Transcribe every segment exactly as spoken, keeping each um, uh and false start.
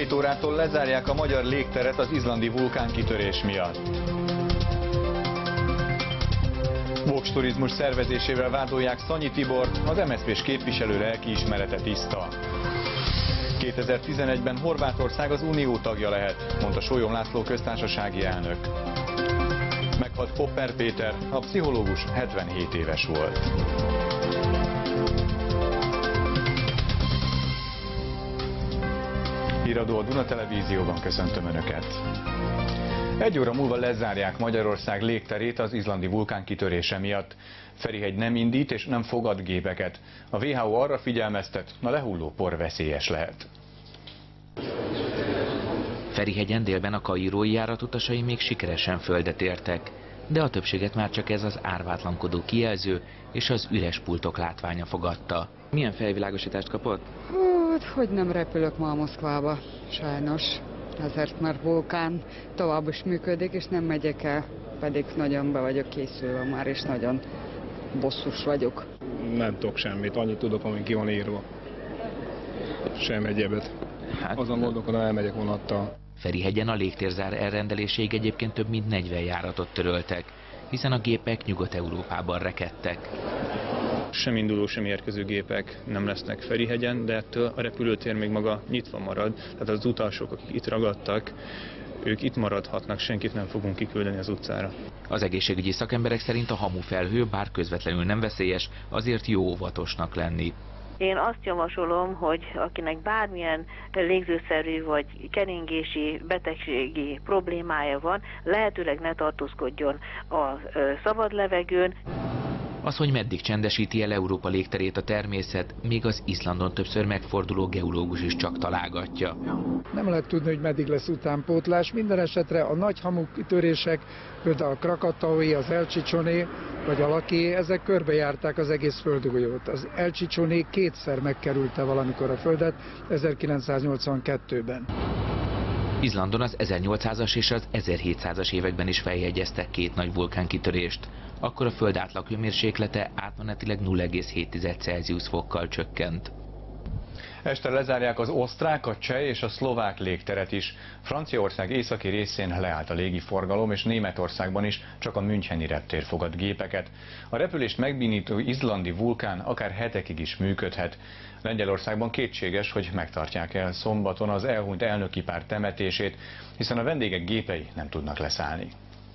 tizenkét órától lezárják a magyar légteret az izlandi vulkánkitörés miatt. Vox Turizmus szervezésével vádolják Szanyi Tibort, az em es zé pés képviselő lelkiismerete tiszta. kétezer-tizenegyben Horvátország az Unió tagja lehet, mondta Sólyom László köztársasági elnök. Meghalt Popper Péter, a pszichológus hetvenhét éves volt. Híradó a Duna Televízióban, köszöntöm Önöket! Egy óra múlva lezárják Magyarország légterét az izlandi vulkán kitörése miatt. Ferihegy nem indít és nem fogad gépeket. A vé há o arra figyelmeztet, a lehulló por veszélyes lehet. Ferihegyen délben a kairói járat utasai még sikeresen földet értek, de a többséget már csak ez az árvátlankodó kijelző és az üres pultok látványa fogadta. Milyen felvilágosítást kapott? Hát, hogy nem repülök ma a Moszkvába, sajnos. Ezért már vulkán tovább is működik, és nem megyek el, pedig nagyon be vagyok készülve már, és nagyon bosszus vagyok. Nem tudok semmit, annyit tudok, amin ki van írva. Sem egyebet. Hát, azon gondolkodom, elmegyek vonattal. Ferihegyen a légtérzár elrendeléséig egyébként több mint negyven járatot töröltek, hiszen a gépek Nyugat-Európában rekedtek. Sem induló, sem érkező gépek nem lesznek Ferihegyen, de ettől a repülőtér még maga nyitva marad, tehát az utasok, akik itt ragadtak, ők itt maradhatnak, senkit nem fogunk kiküldeni az utcára. Az egészségügyi szakemberek szerint a hamufelhő, bár közvetlenül nem veszélyes, azért jó óvatosnak lenni. Én azt javasolom, hogy akinek bármilyen légzőszerű vagy keringési betegségi problémája van, lehetőleg ne tartózkodjon a szabad levegőn. Az, hogy meddig csendesíti el Európa légterét a természet, még az Izlandon többször megforduló geológus is csak találgatja. Nem lehet tudni, hogy meddig lesz utánpótlás. Minden esetre a nagy hamukitörések, például a Krakataui, az Elcsicsóné vagy a Laki, ezek körbejárták az egész földgolyót. Az Elcsicsóné kétszer megkerülte valamikor a Földet, ezerkilencszáznyolcvankettőben. Izlandon az ezernyolcszázas és az ezerhétszázas években is feljegyeztek két nagy vulkánkitörést. Akkor a Föld átlaghőmérséklete átmenetileg nulla egész hét Celsius fokkal csökkent. Este lezárják az osztrák, a cseh és a szlovák légteret is. Franciaország északi részén leállt a légiforgalom, és Németországban is csak a müncheni reptér fogad gépeket. A repülést megbénító izlandi vulkán akár hetekig is működhet. Lengyelországban kétséges, hogy megtartják el szombaton az elhunyt elnöki pár temetését, hiszen a vendégek gépei nem tudnak leszállni.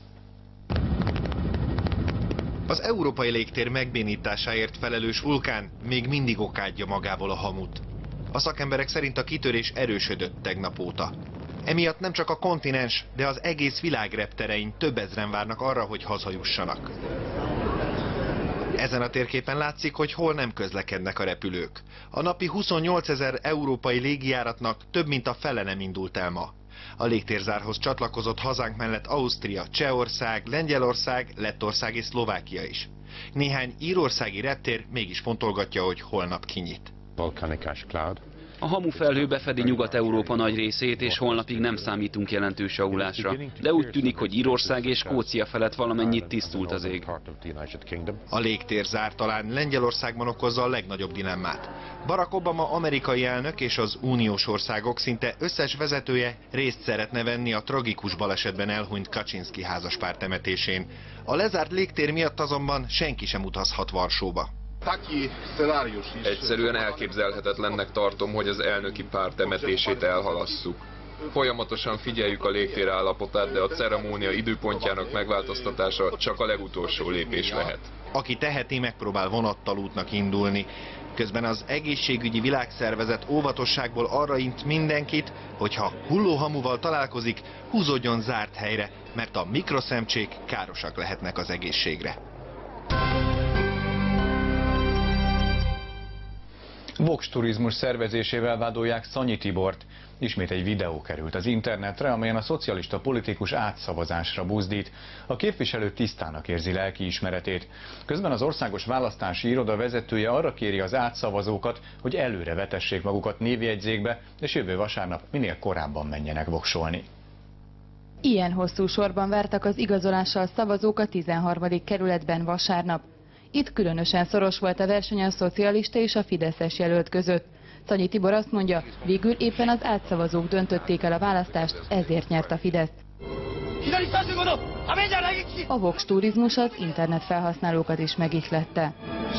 Az európai légtér megbénításáért felelős vulkán még mindig okádja magából a hamut. A szakemberek szerint a kitörés erősödött tegnap óta. Emiatt nem csak a kontinens, de az egész világ repterein több ezren várnak arra, hogy hazajussanak. Ezen a térképen látszik, hogy hol nem közlekednek a repülők. A napi huszonnyolcezer európai légijáratnak több mint a fele nem indult el ma. A légtérzárhoz csatlakozott hazánk mellett Ausztria, Csehország, Lengyelország, Lettország és Szlovákia is. Néhány írországi reptér mégis fontolgatja, hogy holnap kinyit. A hamufelhő befedi Nyugat-Európa nagy részét, és holnapig nem számítunk jelentős javulásra. De úgy tűnik, hogy Írország és Skócia felett valamennyit tisztult az ég. A légtérzár talán Lengyelországban okozza a legnagyobb dilemmát. Barack Obama amerikai elnök és az uniós országok szinte összes vezetője részt szeretne venni a tragikus balesetben elhunyt Kaczynszki házaspár temetésén. A lezárt légtér miatt azonban senki sem utazhat Varsóba. Egyszerűen elképzelhetetlennek tartom, hogy az elnöki pár temetését elhalasszuk. Folyamatosan figyeljük a légtér állapotát, de a ceremónia időpontjának megváltoztatása csak a legutolsó lépés lehet. Aki teheti, megpróbál vonattal útnak indulni. Közben az egészségügyi világszervezet óvatosságból arra int mindenkit, hogyha hullóhamuval találkozik, húzódjon zárt helyre, mert a mikroszemcsék károsak lehetnek az egészségre. Vox Turizmus szervezésével vádolják Szanyi Tibort. Ismét egy videó került az internetre, amelyen a szocialista politikus átszavazásra buzdít. A képviselő tisztának érzi lelkiismeretét. Közben az Országos Választási Iroda vezetője arra kéri az átszavazókat, hogy előre vetessék magukat névjegyzékbe, és jövő vasárnap minél korábban menjenek voksolni. Ilyen hosszú sorban vártak az igazolással szavazók a tizenharmadik kerületben vasárnap. Itt különösen szoros volt a verseny a szocialista és a fideszes jelölt között. Szanyi Tibor azt mondja, végül éppen az átszavazók döntötték el a választást, ezért nyert a Fidesz. A Vox turizmus az internet felhasználókat is megihlette.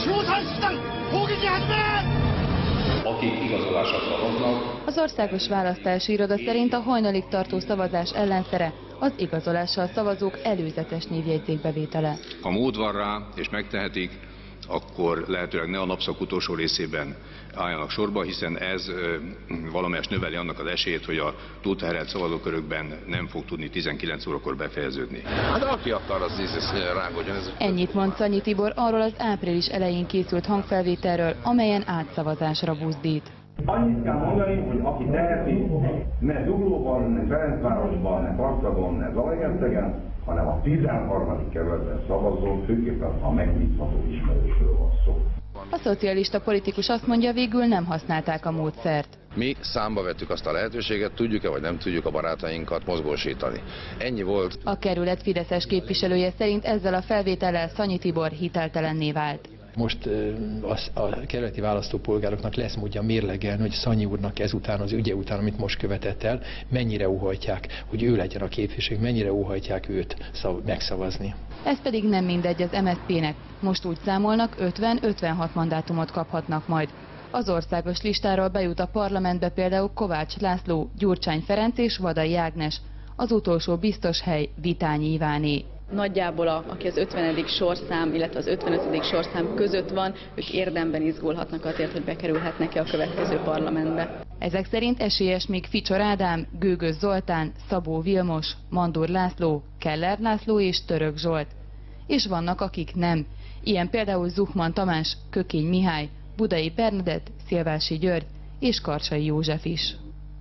Akik igazolásra szavaznak. Az Országos Választási Iroda szerint a hajnalig tartó szavazás ellenszere az igazolással szavazók előzetes névjegyzékbevétele. Ha mód van rá, és megtehetik, akkor lehetőleg ne a napszak utolsó részében álljanak sorba, hiszen ez valamelyest növeli annak az esélyét, hogy a túlterhelt szavazókörökben nem fog tudni tizenkilenc órakor befejeződni. Hát aki akar, az ízes rágódjon. Ez... Ennyit mond Szanyi Tibor arról az április elején készült hangfelvételről, amelyen átszavazásra buzdít. Annyit kell mondani, hogy aki teheti, ne Zuglóban, ne Ferencvárosban, ne Parktagon, ne Zalaegerszegen, hanem a tizenharmadik kerületben szavazó, főképpen ha megbízható ismerősről van szó. A szocialista politikus azt mondja, végül nem használták a módszert. Mi számba vettük azt a lehetőséget, tudjuk-e vagy nem tudjuk a barátainkat mozgósítani. Ennyi volt. A kerület fideszes képviselője szerint ezzel a felvétellel Szanyi Tibor hiteltelenné vált. Most a, a kerületi választópolgároknak lesz módja mérlegelni, hogy Szanyi úrnak ezután, az ügye után, amit most követett el, mennyire óhajtják, hogy ő legyen a képviselő, mennyire óhajtják őt szav megszavazni. Ez pedig nem mindegy az em es zé pének. Most úgy számolnak, ötven-ötvenhat mandátumot kaphatnak majd. Az országos listáról bejut a parlamentbe például Kovács László, Gyurcsány Ferenc és Vadai Ágnes. Az utolsó biztos hely Vitányi Iváné. Nagyjából a, aki az ötvenedik sorszám, illetve az ötvenötödik sorszám között van, ők érdemben izgulhatnak azért, hogy bekerülhetnek-e a következő parlamentbe. Ezek szerint esélyes még Ficsor Ádám, Gőgös Zoltán, Szabó Vilmos, Mandur László, Keller László és Török Zsolt. És vannak, akik nem. Ilyen például Zuchman Tamás, Kökény Mihály, Budai Bernadett, Szilvási György és Karsai József is.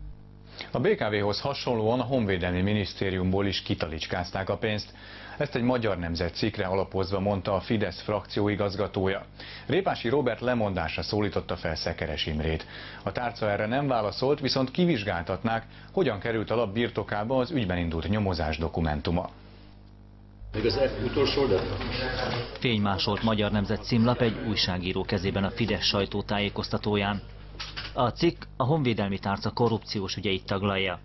A bé ká véhoz hasonlóan a Honvédelmi Minisztériumból is kitalicskázták a pénzt. Ezt egy Magyar Nemzet cikkre alapozva mondta a Fidesz frakció igazgatója. Répási Róbert lemondásra szólította fel Szekeres Imrét. A tárca erre nem válaszolt, viszont kivizsgáltatnák, hogyan került a lap birtokába az ügyben indult nyomozás dokumentuma. Még az utolsó, de... Fénymásolt Magyar Nemzet címlap egy újságíró kezében a Fidesz sajtótájékoztatóján. A cikk a honvédelmi tárca korrupciós ügyeit taglalja.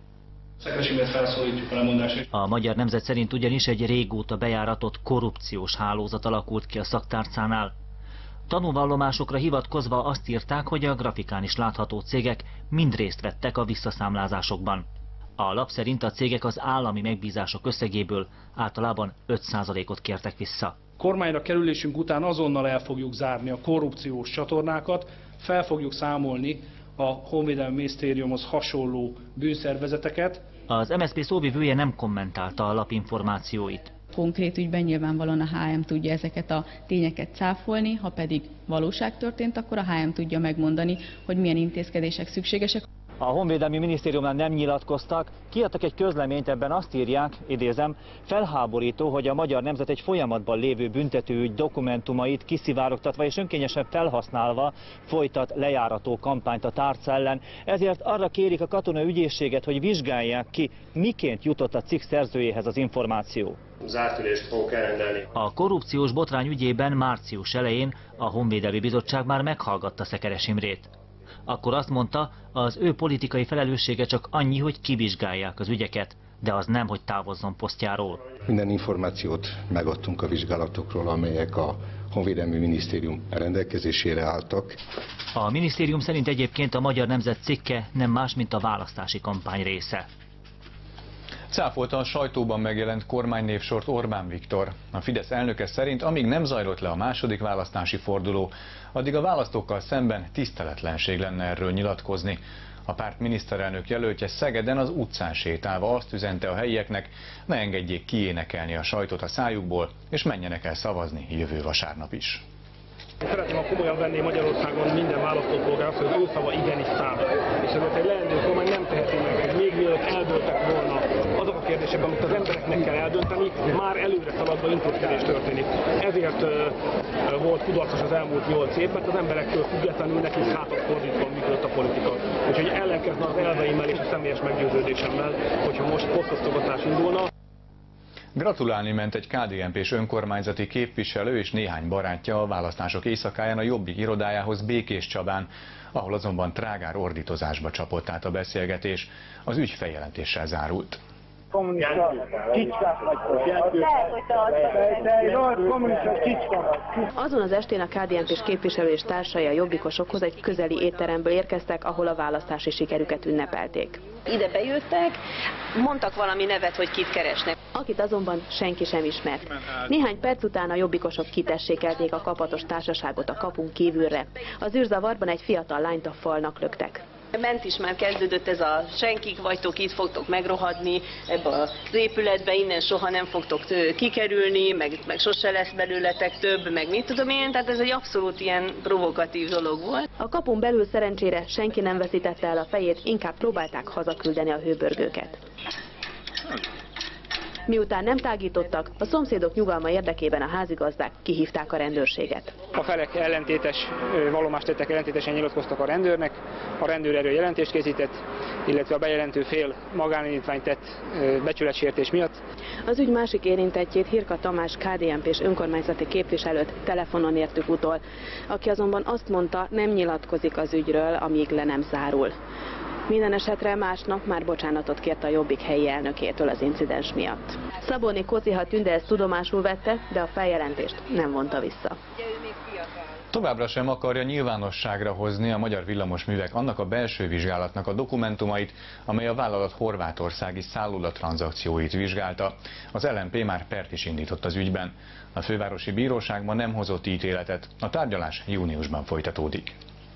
A Magyar Nemzet szerint ugyanis egy régóta bejáratott korrupciós hálózat alakult ki a szaktárcánál. Tanúvallomásokra hivatkozva azt írták, hogy a grafikán is látható cégek mind részt vettek a visszaszámlázásokban. A lap szerint a cégek az állami megbízások összegéből általában öt százalékot kértek vissza. Kormányra kerülésünk után azonnal el fogjuk zárni a korrupciós csatornákat, fel fogjuk számolni a Honvédelmi Minisztériumhoz hasonló bűnszervezeteket. Az em es zé pé szóvivője nem kommentálta a lap információit. Konkrét ügyben nyilvánvalóan a há em tudja ezeket a tényeket cáfolni, ha pedig valóság történt, akkor a há em tudja megmondani, hogy milyen intézkedések szükségesek. A Honvédelmi Minisztériumnál nem nyilatkoztak, kiadtak egy közleményt, ebben azt írják, idézem, felháborító, hogy a Magyar Nemzet egy folyamatban lévő büntetőügy dokumentumait kiszivárogtatva és önkényesen felhasználva folytat lejárató kampányt a tárca ellen, ezért arra kérik a katonai ügyészséget, hogy vizsgálják ki, miként jutott a cikk szerzőjéhez az információ. Zárt ülést fogok elrendelni. A korrupciós botrány ügyében március elején a Honvédelmi Bizottság már meghallgatta Szekeres Imrét. Akkor azt mondta, az ő politikai felelőssége csak annyi, hogy kivizsgálják az ügyeket, de az nem, hogy távozzon posztjáról. Minden információt megadtunk a vizsgálatokról, amelyek a Honvédelmi Minisztérium rendelkezésére álltak. A minisztérium szerint egyébként a Magyar Nemzet cikke nem más, mint a választási kampány része. Cáfolta a sajtóban megjelent kormánynévsort Orbán Viktor. A Fidesz elnöke szerint, amíg nem zajlott le a második választási forduló, addig a választókkal szemben tiszteletlenség lenne erről nyilatkozni. A párt miniszterelnök jelöltje Szegeden az utcán sétálva azt üzente a helyieknek, ne engedjék kiénekelni a sajtot a szájukból, és menjenek el szavazni jövő vasárnap is. Szeretném, ha komolyan venné Magyarországon minden választópolgár, hogy az ő szava igenis számít. És ezért egy leendő kormány nem teheti meg, hogy még mielőtt eldőltek volna azok a kérdések, amit az embereknek kell eldönteni, már előre szaladva intézkedés történik. Ezért uh, volt kudarcos az elmúlt nyolc év, mert az emberektől függetlenül nekik hátat fordítva működött a politika. Úgyhogy ellenkezne az elveimmel és a személyes meggyőződésemmel, hogyha most posztosztogatás indulna. Gratulálni ment egy ká dé en pés önkormányzati képviselő és néhány barátja a választások éjszakáján a Jobbik irodájához Békéscsabán. ahol azonban trágár ordítozásba csapott át a beszélgetés, az ügy feljelentéssel zárult. Kommunista csicskák vagytok. Kommunista csicska. Azon az estén a ká dé en pés képviselő és társai a jobbikosokhoz egy közeli étteremből érkeztek, ahol a választási sikerüket ünnepelték. Ide bejöttek, mondtak valami nevet, hogy kit keresnek, akit azonban senki sem ismert. Néhány perc után a jobbikosok kitessékelték a kapatos társaságot a kapun kívülre. Az űrzavarban egy fiatal lányt a falnak löktek. Ment is már kezdődött ez a senkik vagytok, itt fogtok megrohadni ebbe az épületbe, innen soha nem fogtok kikerülni, meg, meg sose lesz belőletek több, meg mit tudom én, tehát ez egy abszolút ilyen provokatív dolog volt. A kapun belül szerencsére senki nem veszítette el a fejét, inkább próbálták hazaküldeni a hőbörgőket. Miután nem tágítottak, a szomszédok nyugalma érdekében a házigazdák kihívták a rendőrséget. A felek ellentétes vallomást tettek, ellentétesen nyilatkoztak a rendőrnek, a rendőr erről jelentést készített, illetve a bejelentő fél magánindítványt tett becsületsértés miatt. Az ügy másik érintettjét, Hirka Tamás ká dé en pés önkormányzati képviselőt telefonon értük utol, aki azonban azt mondta, nem nyilatkozik az ügyről, amíg le nem zárul. Minden esetre másnap már bocsánatot kért a Jobbik helyi elnökétől az incidens miatt. Szabóni Kociha Tünde ezt tudomásul vette, de a feljelentést nem vonta vissza. Továbbra sem akarja nyilvánosságra hozni a Magyar Villamosművek annak a belső vizsgálatnak a dokumentumait, amely a vállalat horvátországi szállodatranzakcióit vizsgálta. Az el en pé már pert is indított az ügyben. A fővárosi bíróság ma nem hozott ítéletet, a tárgyalás júniusban folytatódik.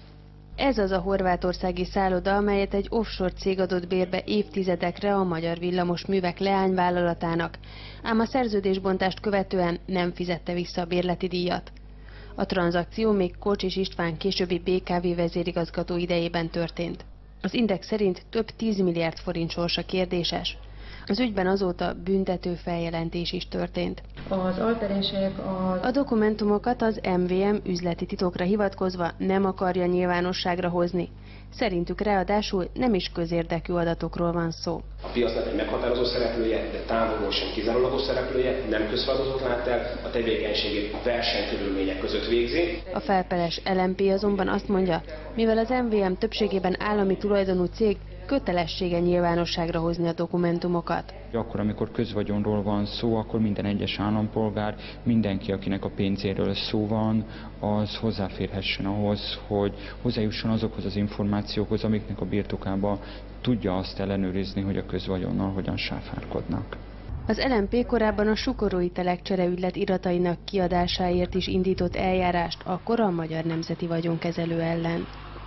Ez az a horvátországi szálloda, amelyet egy offshore cég adott bérbe évtizedekre a Magyar Villamosművek leányvállalatának, ám a szerződésbontást követően nem fizette vissza a bérleti díjat. A tranzakció még Kocsis István későbbi bé ká vé vezérigazgató idejében történt. Az Index szerint több tízmilliárd forint sorsa kérdéses. Az ügyben azóta büntető feljelentés is történt. Az alperések a... a dokumentumokat az em vé em üzleti titokra hivatkozva nem akarja nyilvánosságra hozni. Szerintük ráadásul nem is közérdekű adatokról van szó. A piacnak egy meghatározó szereplője, de távolról sem kizárólagos szereplője, nem közfeladatot lát el, a tevékenységét versenykörülmények között végzi. A felpeles el en pé azonban azt mondja, mivel az em vé em többségében állami tulajdonú cég, kötelessége nyilvánosságra hozni a dokumentumokat. Akkor, amikor közvagyonról van szó, akkor minden egyes állampolgár, mindenki, akinek a pénzéről szó van, az hozzáférhessen ahhoz, hogy hozzájusson azokhoz az információkhoz, amiknek a birtokába tudja azt ellenőrizni, hogy a közvagyonnal hogyan sáfárkodnak. Az el en pé korábban a Sukorói Telek csereügylet iratainak kiadásáért is indított eljárást, akkor a Magyar Nemzeti Vagyonkezelő ellen.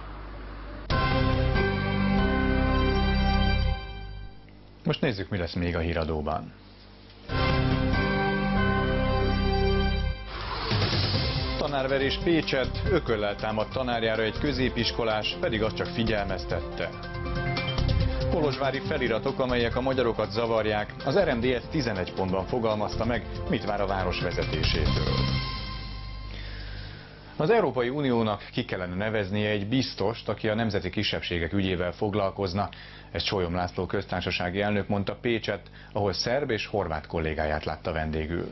Most nézzük, mi lesz még a híradóban. Tanárverés Pécset, ököllel támadt tanárjára egy középiskolás, pedig azt csak figyelmeztette. Kolozsvári feliratok, amelyek a magyarokat zavarják, az er em dé ezt tizenegy pontban fogalmazta meg, mit vár a város vezetésétől. Az Európai Uniónak ki kellene neveznie egy biztost, aki a nemzeti kisebbségek ügyével foglalkozna. Ezt Sólyom László köztársasági elnök mondta Pécset, ahol szerb és horvát kollégáját látta vendégül.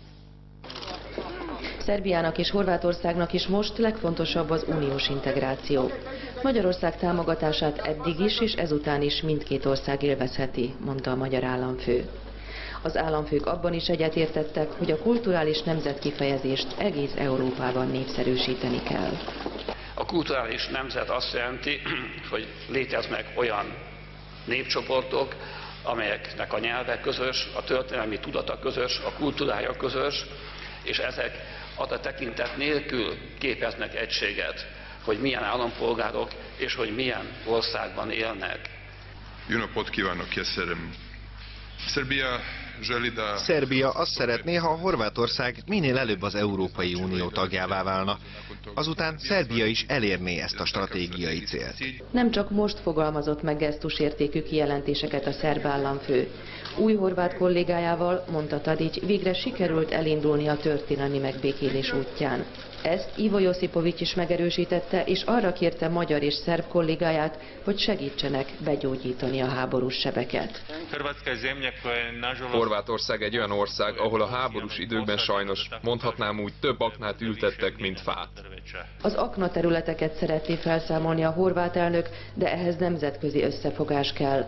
Szerbiának és Horvátországnak is most legfontosabb az uniós integráció. Magyarország támogatását eddig is és ezután is mindkét ország élvezheti, mondta a magyar államfő. Az államfők abban is egyetértettek, hogy a kulturális nemzet kifejezést egész Európában népszerűsíteni kell. A kulturális nemzet azt jelenti, hogy léteznek olyan népcsoportok, amelyeknek a nyelve közös, a történelmi tudata közös, a kultúrája közös, és ezek a tekintet nélkül képeznek egységet, hogy milyen állampolgárok és hogy milyen országban élnek. Jó napot kívánok, Keszerem! Szerbia Szerbia azt szeretné, ha Horvátország minél előbb az Európai Unió tagjává válna. Azután Szerbia is elérné ezt a stratégiai célt. Nem csak most fogalmazott meg gesztusértékű kijelentéseket a szerb államfő. Új horvát kollégájával, mondta Tadić, végre sikerült elindulni a történelmi megbékélés útján. Ezt Ivo Josipovics is megerősítette, és arra kérte magyar és szerb kollégáját, hogy segítsenek begyógyítani a háborús sebeket. Horvátország egy olyan ország, ahol a háborús időkben sajnos, mondhatnám úgy, több aknát ültettek, mint fát. Az akna területeket szeretné felszámolni a horvát elnök, de ehhez nemzetközi összefogás kell.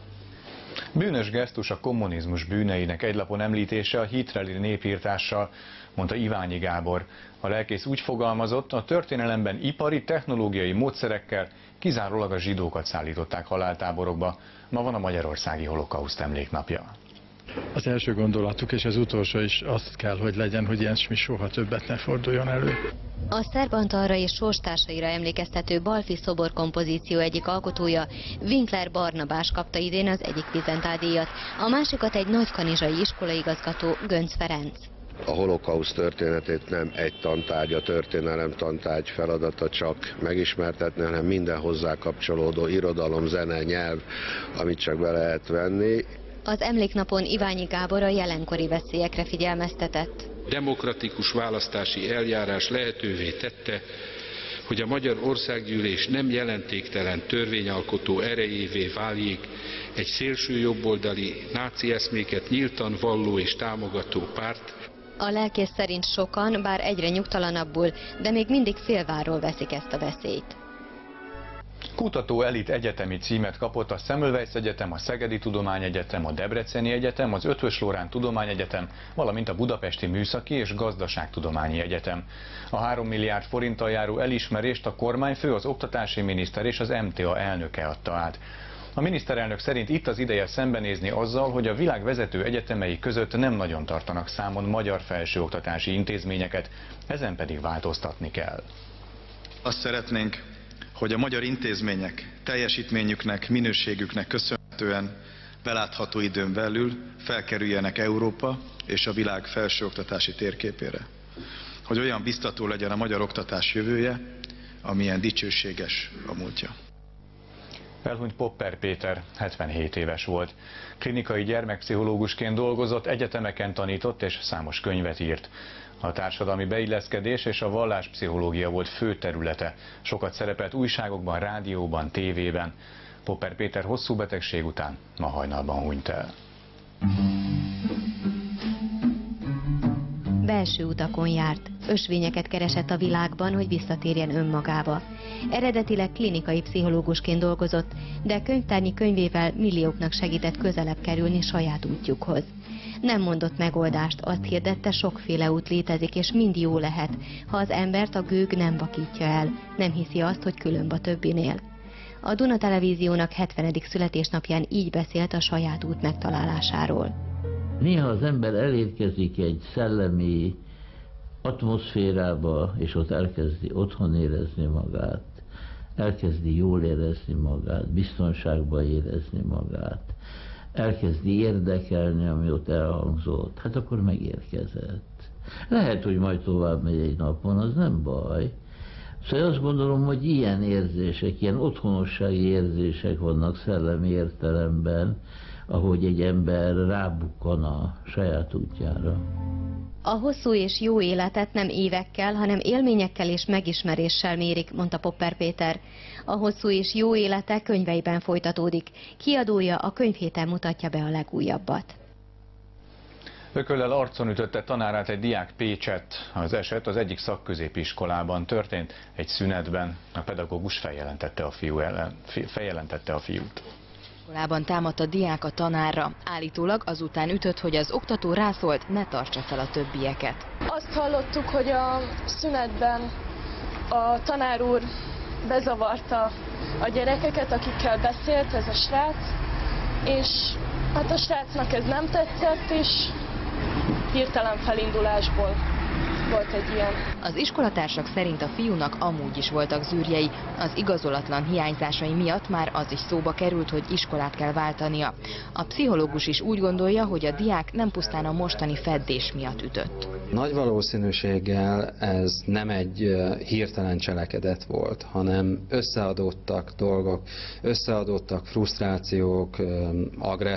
Bűnös gesztus a kommunizmus bűneinek egylapon említése a hitreli népírtással, mondta Iványi Gábor. A lelkész úgy fogalmazott, a történelemben ipari, technológiai módszerekkel kizárólag a zsidókat szállították haláltáborokba. Ma van a Magyarországi Holokauszt Emléknapja. Az első gondolatuk és az utolsó is azt kell, hogy legyen, hogy ilyesmi soha többet ne forduljon elő. A Szerb Antalra és sorstársaira emlékeztető Balfi szobor kompozíció egyik alkotója, Winkler Barnabás kapta idén az egyik Vizentál díjat, a másikat egy nagykanizsai iskolaigazgató, Gönc Ferenc. A holokauszt történetét nem egy tantárgy, a történelem tantárgy feladata csak megismertetni, hanem minden hozzá kapcsolódó irodalom, zene, nyelv, amit csak be lehet venni. Az emléknapon Iványi Gábor a jelenkori veszélyekre figyelmeztetett. Demokratikus választási eljárás lehetővé tette, hogy a Magyar Országgyűlés nem jelentéktelen törvényalkotó erejévé váljék egy szélsőjobboldali náci eszméket nyíltan valló és támogató párt. A lelkész szerint sokan, bár egyre nyugtalanabbul, de még mindig félvárról veszik ezt a veszélyt. Kutató elit egyetemi címet kapott a Semmelweis Egyetem, a Szegedi Tudományegyetem, a Debreceni Egyetem, az Eötvös Loránd Tudományegyetem, valamint a Budapesti Műszaki és Gazdaságtudományi Egyetem. A három milliárd forinttal járó elismerést a kormányfő, az oktatási miniszter és az em té á elnöke adta át. A miniszterelnök szerint itt az ideje szembenézni azzal, hogy a világ vezető egyetemei között nem nagyon tartanak számon magyar felsőoktatási intézményeket, ezen pedig változtatni kell. Azt szeretnénk, hogy a magyar intézmények teljesítményüknek, minőségüknek köszönhetően belátható időn belül felkerüljenek Európa és a világ felsőoktatási térképére. Hogy olyan biztató legyen a magyar oktatás jövője, amilyen dicsőséges a múltja. Elhunyt Popper Péter, hetvenhét éves volt. Klinikai gyermekpszichológusként dolgozott, egyetemeken tanított és számos könyvet írt. A társadalmi beilleszkedés és a valláspszichológia volt fő területe. Sokat szerepelt újságokban, rádióban, tévében. Popper Péter hosszú betegség után ma hajnalban hunyt el. Belső utakon járt, ösvényeket keresett a világban, hogy visszatérjen önmagába. Eredetileg klinikai pszichológusként dolgozott, de könyvtárnyi könyvével millióknak segített közelebb kerülni saját útjukhoz. Nem mondott megoldást, azt hirdette, sokféle út létezik, és mind jó lehet, ha az embert a gőg nem vakítja el, nem hiszi azt, hogy különb a többinél. A Duna Televíziónak hetvenedik születésnapján így beszélt a saját út megtalálásáról. Néha az ember elérkezik egy szellemi atmoszférába, és ott elkezdi otthon érezni magát, elkezdi jól érezni magát, biztonságban érezni magát, elkezdi érdekelni, ami ott elhangzott, hát akkor megérkezett. Lehet, hogy majd tovább megy egy napon, az nem baj. Szóval azt gondolom, hogy ilyen érzések, ilyen otthonossági érzések vannak szellemi értelemben, ahogy egy ember rábukkan a saját útjára. A hosszú és jó életet nem évekkel, hanem élményekkel és megismeréssel mérik, mondta Popper Péter. A hosszú és jó élete könyveiben folytatódik. Kiadója a Könyvhéten mutatja be a legújabbat. Ököllel arcon ütötte tanárát egy diák Pécsett. Az eset az egyik szakközépiskolában történt, egy szünetben. A pedagógus feljelentette a, fiú ellen, feljelentette a fiút. Iskolában támadt a diák a tanárra. Állítólag azután ütött, hogy az oktató rászólt, ne tartsa fel a többieket. Azt hallottuk, hogy a szünetben a tanár úr bezavarta a gyerekeket, akikkel beszélt, ez a srác, és hát a srácnak ez nem tetszett, és hirtelen felindulásból volt egy ilyen. Az iskolatársak szerint a fiúnak amúgy is voltak zűrjei. Az igazolatlan hiányzásai miatt már az is szóba került, hogy iskolát kell váltania. A pszichológus is úgy gondolja, hogy a diák nem pusztán a mostani feddés miatt ütött. Nagy valószínűséggel ez nem egy hirtelen cselekedet volt, hanem összeadottak dolgok, összeadottak frusztrációk,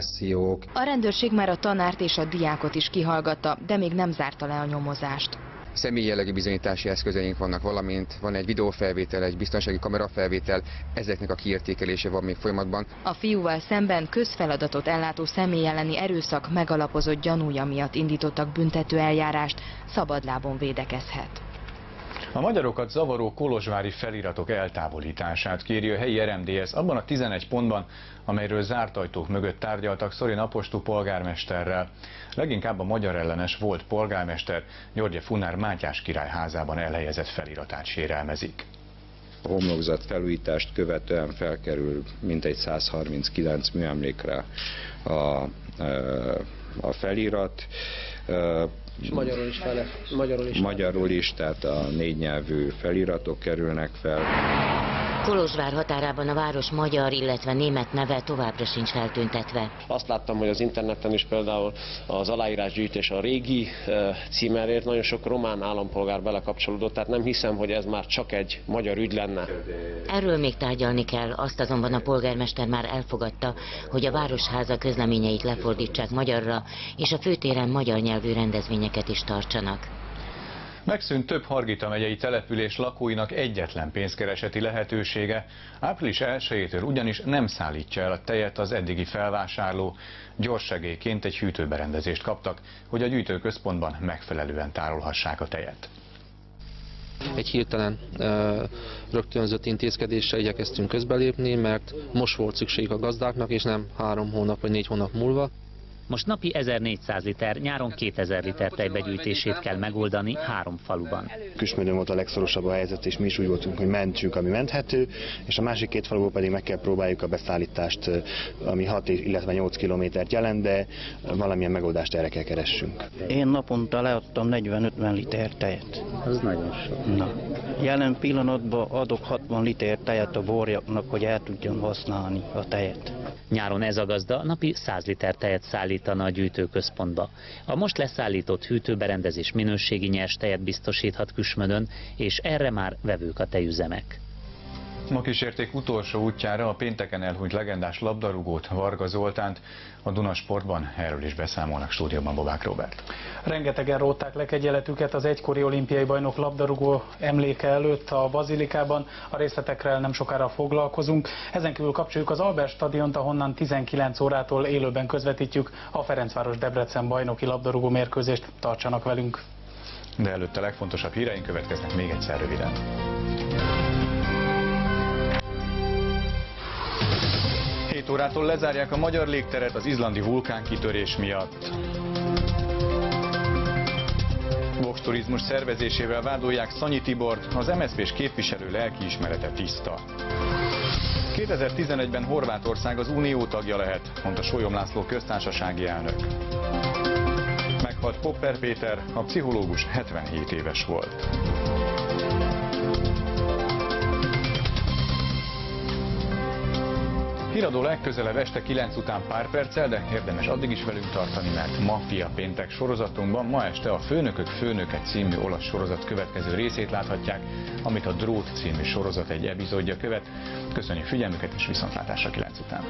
agressziók. A rendőrség már a tanárt és a diákot is kihallgatta, de még nem zárta le a nyomozást. személyi jellegű bizonyítási eszközeink vannak, valamint van egy videófelvétel, egy biztonsági kamerafelvétel, ezeknek a kiértékelése van még folyamatban. A fiúval szemben közfeladatot ellátó személy elleni erőszak megalapozott gyanúja miatt indítottak büntető eljárást, szabadlábon védekezhet. A magyarokat zavaró kolozsvári feliratok eltávolítását kéri a helyi er em dé es abban a tizenegy pontban, amelyről zárt ajtók mögött tárgyaltak Szorin Apostú polgármesterrel. Leginkább a magyar ellenes volt polgármester György Funár Mátyás király házában elhelyezett feliratát sérelmezik. A homlokzat felújítást követően felkerül mintegy száz harminckilenc műemlékre a, a felirat. És magyarul is fele, magyarul is. Magyarul is, tehát a négy nyelvű feliratok kerülnek fel. Kolozsvár határában a város magyar, illetve német neve továbbra sincs feltüntetve. Azt láttam, hogy az interneten is például az aláírásgyűjtés a régi címerért nagyon sok román állampolgár belekapcsolódott, tehát nem hiszem, hogy ez már csak egy magyar ügy lenne. Erről még tárgyalni kell, azt azonban a polgármester már elfogadta, hogy a városháza közleményeit lefordítsák magyarra, és a főtéren magyar nyelvű rendezvényeket is tartsanak. Megszűnt több Hargita megyei település lakóinak egyetlen pénzkereseti lehetősége. április elsejétől ugyanis nem szállítja el a tejet az eddigi felvásárló. Gyorssegélyként egy hűtőberendezést kaptak, hogy a gyűjtőközpontban megfelelően tárolhassák a tejet. Egy hirtelen rögtönzött intézkedéssel igyekeztünk közbelépni, mert most volt szükség a gazdáknak, és nem három hónap vagy négy hónap múlva. Most napi ezernégyszáz liter, nyáron kétezer liter tejbegyűjtését kell megoldani három faluban. Küsmödön volt a legszorosabb a helyzet, és mi is úgy voltunk, hogy mentsünk, ami menthető, és a másik két faluból pedig meg kell próbáljuk a beszállítást, ami hat, illetve nyolc kilométert jelent, de valamilyen megoldást erre kell keressünk. Én naponta leadtam negyven-ötven liter tejet. Ez nagyon sok. Na, jelen pillanatban adok hatvan liter tejet a borjaknak, hogy el tudjam használni a tejet. Nyáron ez a gazda napi száz liter tejet szállítana a gyűjtőközpontba. A most leszállított hűtőberendezés minőségi nyers tejet biztosíthat Küsmödön, és erre már vevők a tejüzemek. Ma kísérték utolsó útjára a pénteken elhunyt legendás labdarúgót, Varga Zoltánt. A Duna Sportban erről is beszámolnak, stúdióban Bobák Róbert. Rengetegen rótták le kegyeletüket az egykori olimpiai bajnok labdarúgó emléke előtt a Bazilikában. A részletekkel nem sokára foglalkozunk. Ezen kívül kapcsoljuk az Albert stadiont, ahonnan tizenkilenc órától élőben közvetítjük a Ferencváros-Debrecen bajnoki labdarúgó mérkőzést. Tartsanak velünk! De előtte a legfontosabb híreink következnek még egyszer röviden. hét órától lezárják a magyar légteret az izlandi vulkánkitörés miatt. Vox Turizmus szervezésével vádolják Szanyi Tibort, az em es zé pés képviselő lelkiismerete tiszta. kétezer-tizenegyben Horvátország az Unió tagja lehet, mondta Sólyom László köztársasági elnök. Meghalt Popper Péter, a pszichológus hetvenhét éves volt. Híradó legközelebb este kilenc után pár perccel, de érdemes addig is velünk tartani, mert Maffia péntek sorozatunkban ma este a Főnökök főnöke című olasz sorozat következő részét láthatják, amit a Drót című sorozat egy epizódja követ. Köszönjük figyelmüket, és viszontlátásra kilenc után!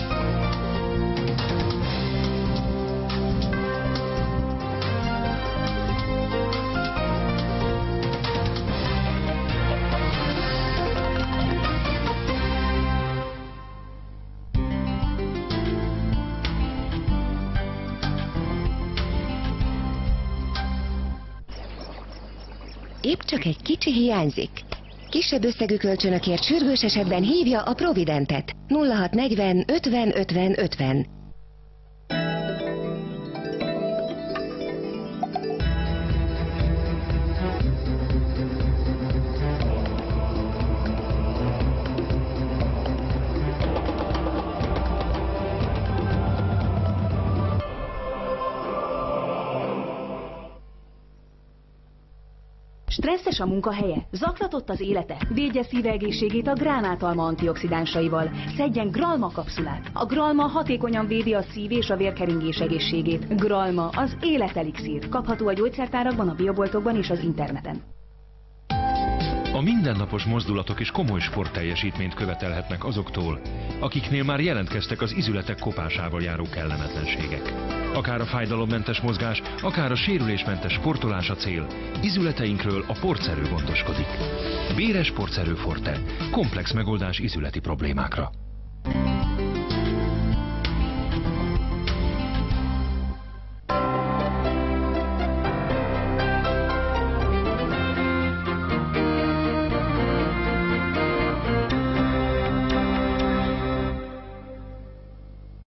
Épp csak egy kicsi hiányzik. Kisebb összegű kölcsönökért sürgős esetben hívja a Providentet. nulla hat negyven ötven ötven ötven. Stresszes a munkahelye? Zaklatott az élete? Védje szíve egészségét a gránátalma antioxidánsaival. Szedjen Gralma kapszulát. A Gralma hatékonyan védi a szív- és a vérkeringés egészségét. Gralma, az életelixír. Kapható a gyógyszertárakban, a bioboltokban és az interneten. A mindennapos mozdulatok is komoly sportteljesítményt követelhetnek azoktól, akiknél már jelentkeztek az izületek kopásával járó kellemetlenségek. Akár a fájdalommentes mozgás, akár a sérülésmentes sportolás a cél, izületeinkről a Portszerő gondoskodik. Véres Portszerő Forte, komplex megoldás izületi problémákra.